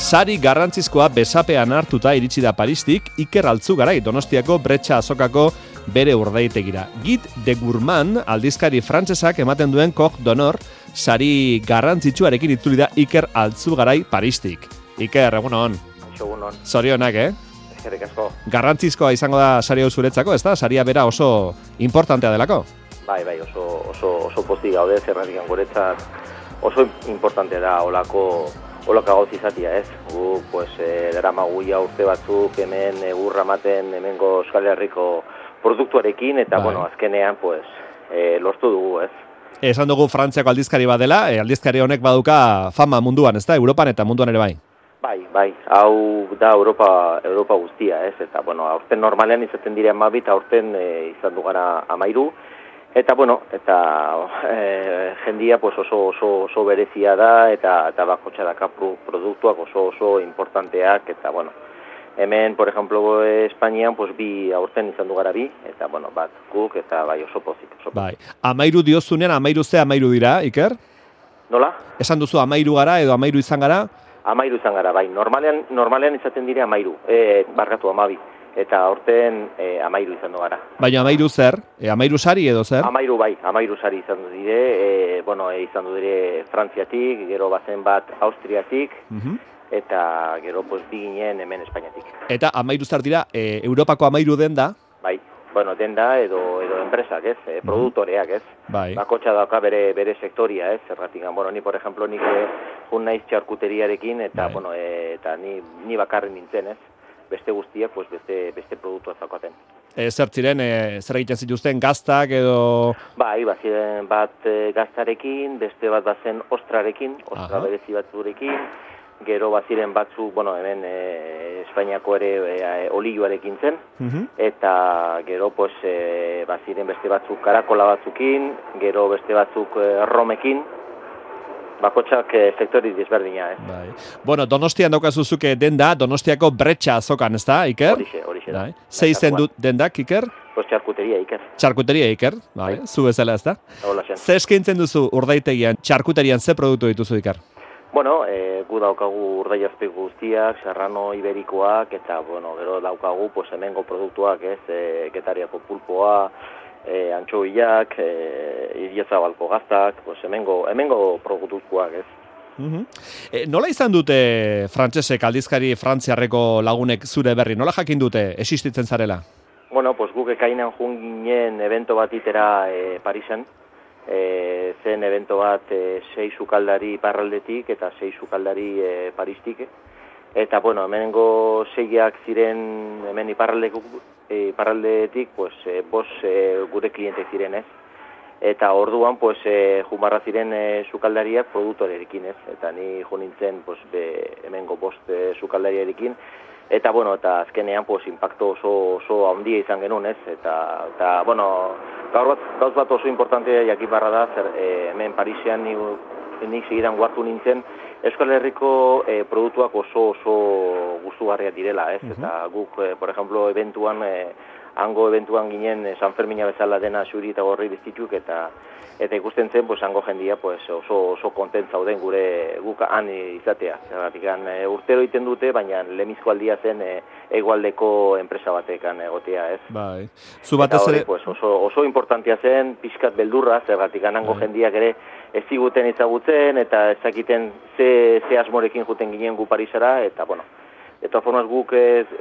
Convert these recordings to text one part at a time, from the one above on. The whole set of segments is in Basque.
Sari garrantzizkoa besapean hartuta iritsi da Paristik Iker Altzugarai Donostiako Bretxa azokako bere urdaitegira. Guide de Gourmand aldizkari frantsesak ematen duen Corde d'Honneur sari garrantzitsuarekin itzuli da Iker Altzugarai Paristik. Iker, egunon. Egunon. Zorionak, Eskerrik asko. Garrantzizkoa izango da sari hau zuretzako, ezta? Saria bera oso importantea delako. Bai, oso pozik gaude, zerratik guretzat oso importante da olako gauz izatia, ez? Gu, daramagu ja urte batzuk hemen egurra ematen hemengo Euskal Herriko produktuarekin, eta, azkenean, lortu dugu, ez? Esan dugu Frantziako aldizkari bat dela, aldizkari honek baduka fama munduan, ezta? Europan eta munduan ere bai. Bai, hau da Europa guztia, ez? Eta, aurten normalean izaten dira 12, aurten izan du gara 13, eta, jendia oso berezia da, eta bakotxa daka produktuak oso importanteak, eta, hemen, por ejemplo, Espainian, bi aurten izan du gara 2, eta, bat guk, eta bai oso pozik. Bai, 13 diozunean, 13 dira, Iker? Nola? Esan duzu 13 gara edo 13 izan gara? 13 izan gara, bai. Normalean izaten dire 13, barkatu 12. Eta aurten 13 izan du gara. Baina 13 zer? 13 sari edo zer? 13 bai, 13 sari izan du dire, izan du dire Frantziatik, gero bazen bat Austriatik, eta gero bi ginen hemen Espainiatik. Eta 13 zer dira, Europako 13 denda? Bai, denda edo enpresak, ez? Produktoreak, ez? Bai. Bakotxa dauka bere sektoria, ez? Zerratik, ni, por ejemplo, nik jun naiz txarkuteriarekin, eta, eta ni bakarri nintzen, ez? Beste guztiak, beste produktua zaukaten. Zer ziren, zer egiten zituzten, gaztak edo... Bai, baziren bat gaztarekin, beste bat bazen ostrarekin, ostra berezi batzurekin, gero baziren batzuk, hemen Espainiako ere olioarekin zen, eta gero baziren beste batzuk karakola batzukin, gero beste batzuk romekin, bakotxak sektori desberdina, ez? Bai. Donostian daukazuzuke denda, Donostiako Bretxa azokan, ez da, Iker? Horixe da. Zei zen dut dendak, Iker? Txarkuteria Iker. Txarkuteria Iker, bai, zu bezala, ez da? Hola, zen. Ze eskaintzen duzu urdaitegian, txarkuterian, ze produktu dituzu, Iker? Gu daukagu urdaiazpe guztiak, serrano iberikoak, eta, gero daukagu, hemengo produktuak, ez, Getariako pulpoa, antxoiak, Iriazabalko gaztak, hemengo produktuak, ez. Nola izan dute frantsesek aldizkari frantziarreko lagunek zure berri? Nola jakin dute existitzen zarela? Guk ekainan jun ginen evento bat itera Parisen, zen evento bat 6 sukaldari Iparraldetik eta 6 sukaldari Paristik. Eta, hemengo 6ak ziren hemen Iparraldetik, 5 gure klientek ziren, ez? Eta orduan, jumarra ziren sukaldariak produktorekin, ez? Eta ni jo nintzen, hemengo 5 sukaldariarekin. Eta, eta azkenean, impacto oso handia izan genuen, ez? Eta gauz bat oso importantea jakin barra da, hemen Parisean nik segidan guartu nintzen, Euskal Herriko produktuak oso gustugarriak direla, ez? Eta guk, por ejemplo, hango eventuan ginen San Fermina bezala dena xuri eta gorri biztituk, eta ikusten zen, hango jendia oso kontent zauden guk han izatea. Zergatik, urtero iten dute, baina lemizko aldia zen egualdeko enpresa batekan egotea, ez? Bai. Eta hori, oso importantia zen, pixkat beldurra, zergatik, hango jendiak ere ez ziguten ezagutzen, eta ezakiten ze asmorekin juten ginen gu Parisara, eta, de todas formas guk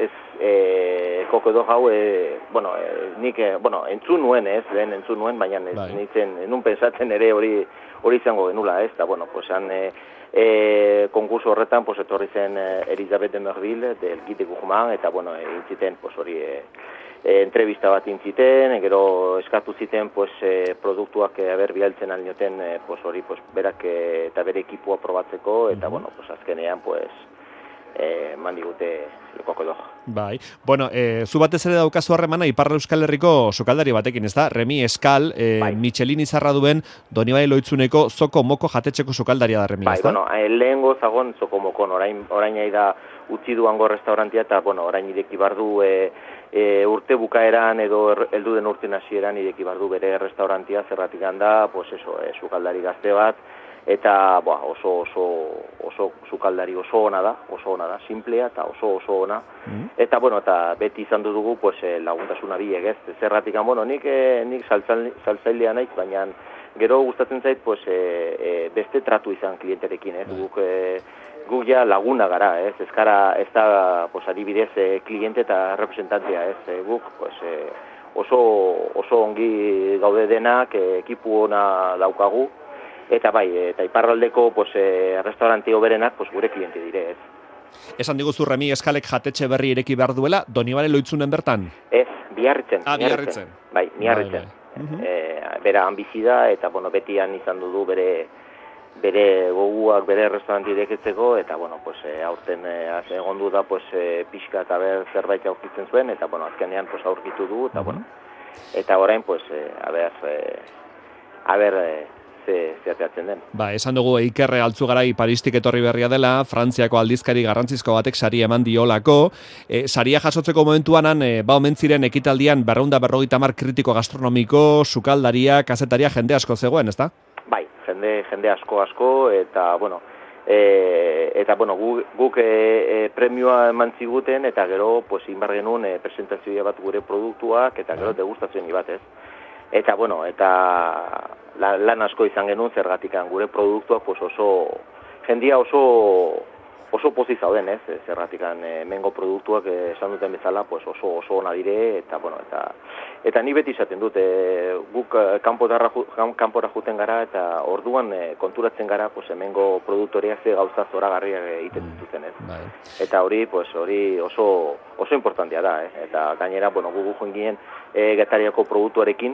koko edo jau, nik, entzun nuen, ez, lehen entzun nuen, baina nun pensatzen ere hori izango genula, ez, eta, konkurso horretan, etorri zen Elisabeth de Merville, del Guide de Gourmand, eta, intziten, hori, entrevista bat intziten, gero eskatu ziten, produktuak bialtzen alinoten, hori, berak eta bere ekipua probatzeko, eta, azkenean, mandigute lekoko edo. Bai. Zu batez ere daukazu harremana Ipar Euskal Herriko sukaldari batekin, ez da? Remi Eskal, Michelin izarra duen Donibane Lohitzuneko Zoko Moko jatetxeko sukaldaria da Remi, ez da? Lehengo zagon Zoko Mokon, orain da utzi duango restaurantia, eta orain ireki bardu urte bukaeran edo heldu den urte hasieran ireki bardu bere restaurantia, zerratik da, sukaldari gazte bat, eta oso sukaldari oso ona da, simplea eta oso ona. Eta eta beti izan dugu pues laguntasuna biek, ez? Zerratik nik saltzailea naiz, baina gero gustatzen zait pues beste tratu izan klienterekin, guk ja laguna gara, ez? Ez da pues adibidez kliente eta representantea, ez? Guk pues oso ongi gaude denak, ekipu ona daukagu. Eta eta iparraldeko pues restaurante hoberenak pues gure kliente dire, ez. Esan diguzu Remi Eskalek jatetxe berri ireki behar duela, Donibane Loitzunen bertan? Ez, Biarritzen. Biarritzen. Bai, Biarritzen. Bera ambizida eta betian izan du bere goguak bere restaurante irekitzeko eta pues aurten egondu da pues pixka eta zerbait aurkitzen zuen eta azkenean pues aurkitu du eta eta orain pues zeateatzen den. Esan dugu Iker Altzugarai Paristik etorri berria dela, Frantziako aldizkari garrantzizko batek sari eman diolako. Saria jasotzeko momentuan omen ziren ekitaldian 250 kritiko gastronomiko, sukaldaria, kazetaria, jende asko zegoen, ezta? Bai, jende asko eta guk premioa eman ziguten eta gero pues inbar genuen presentazioa bat gure produktuak eta gero degustazioa bat, ez? Eta lan asko izan genuen zergatikan gure produktuak pues jendia oso pozik zauden, ez? Zergatikan mengo produktuak esan duten bezala pues oso ona dire eta ni beti izaten dut guk kanpora juten gara eta orduan konturatzen gara pues mengo produktoreak ze gauza zoragarriak egiten dituzten, ez? Eta hori oso importantea da, eta gainera guk joan ginen Getariako produktuarekin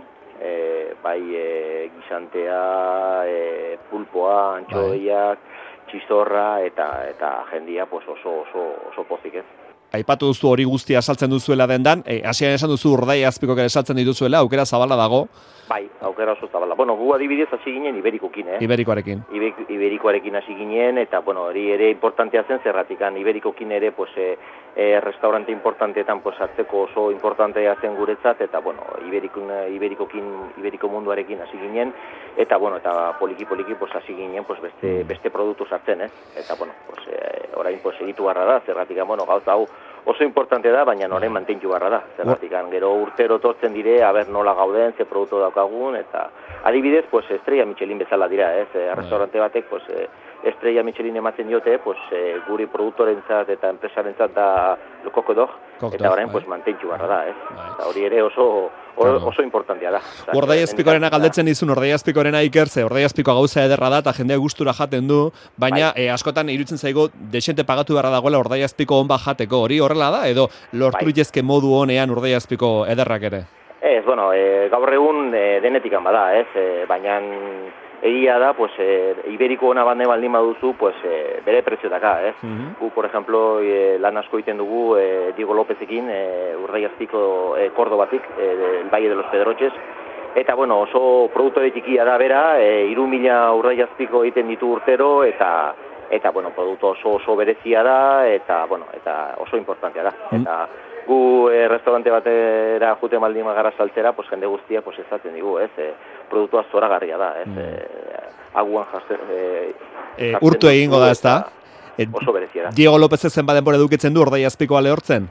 gizantea, pulpoa, antxoiak, txizorra eta jendia pues oso pozik, ez. Aipatu duzu hori guztia saltzen duzuela dendan, hasieran esan duzu Urdaiazpikok ere saltzen dituzuela, aukera zabala dago. Bai, aukera oso zabala. Gu adibidez hasi ginen Iberikokin, Iberikoarekin. Iberikoarekin hasi ginen, eta hori ere importantea zen zerratikan. Iberikokin ere restaurante importanteetan hartzeko oso importantea zen guretzat, eta Iberiko munduarekin hasi ginen, eta poliki hasi ginen beste produktu sartzen, ez? Eta orain egitu barra da, zerratikan, gauza hau oso importante da, baina orain mantentu barra da. Zerratikan, gero urtero tortzen dire, nola gauden, ze produktu daukagun, eta adibidez, Estrella Michelin bezala dira, ez? Restaurante batek, Estrella Michelin ematen diote, guri produktorentzat eta enpresarentzat da Coq d'Or, eta orain mantentu barra da, ez? Eta hori ere oso importantea da. Urdaiazpikorena galdetzen dizun, Urdaiazpikorena Iker, ze Urdaiazpikoa gauza ederra da, eta jendea gustura jaten du, baina askotan iruditzen zaigu desente pagatu beharra dagoela Urdaiazpiko on bat jateko, hori horrela da, edo lortu itezke modu honean Urdaiazpiko ederrak ere? Ez, gaur egun denetikan bada, ez, baina egia da, Iberiko ona baldin baduzu, bere preziotaka, ez? Gu, por ejemplo, lan asko egiten dugu Diego Lópezekin, Urdaiazpiko Kordobatik, el Valle de los Pedroches, eta, oso produktore txikia da bera, 3.000 Urdaiazpiko egiten ditu urtero, eta produktu oso berezia da, eta oso importantea da. Eta gu restaurante batera jute baldin gara saltzera, jende guztia ezaten digu, ez? Produktua zoragarria da, ez? Aguan jartzen... urtu egingo da, ez da? Oso berezia da. Diego López ezen badenbora edukitzen du Urdaiazpikoa lehortzen?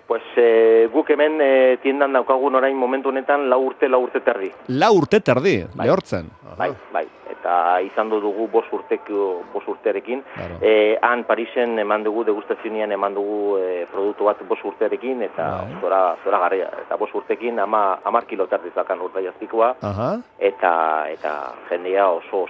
Guk hemen tiendan daukagun orain momentu honetan 4 urte terdi. 4 urte terdi, lehortzen? Bai. Eta izan dugu 5 urterekin. Han Parisen eman dugu, degustazionean eman dugu produktu bat 5 urterekin, eta zoragarria. Eta 5 urtekin 10 kilo terdi zakan Urdaiazpikoa, eta jendea oso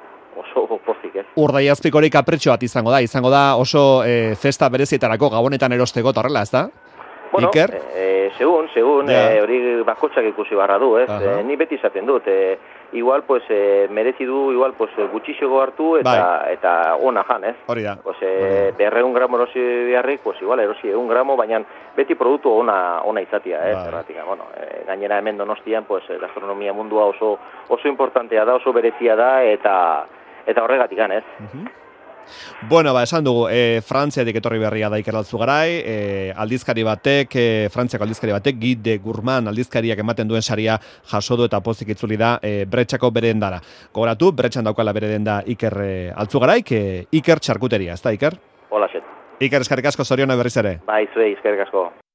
pozik, ez? Urdaiazpikori kapritxo bat izango da oso festa berezietarako gabonetan erosteko eta horrela, ez da? Iker? Segun, hori bakotxak ikusi barra du, ez? Ni beti izaten dut, igual, merezi du, gutxixego hartu eta ona jan, ez? Hori da. 200 gramo erosi beharrik, igual erosi 1 gramo, baina beti produktu ona izatea, ez? Gainera hemen Donostian, gastronomia mundua oso importantea da, oso berezia da, eta horregatik, ez? Bueno, esan dugu, Frantziatik etorri berria da Iker Altzugarai, aldizkari batek, Frantziako aldizkari batek, Guide de Gourmand aldizkariak ematen duen saria jaso du eta pozik itzuli da Bretxako bere dendara. Gogoratu, Bretxan daukala bere denda Iker Altzugaraik, Iker Txarkuteria, ez da Iker? Hola, xet. Iker, eskerrik asko, zorionak berriz ere. Bai, zuei, eskerrik asko.